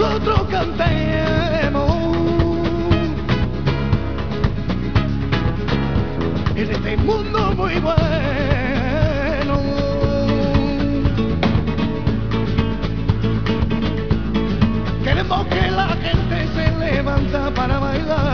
nosotros cantemos en este mundo muy bueno. Queremos que la gente se levanta para bailar.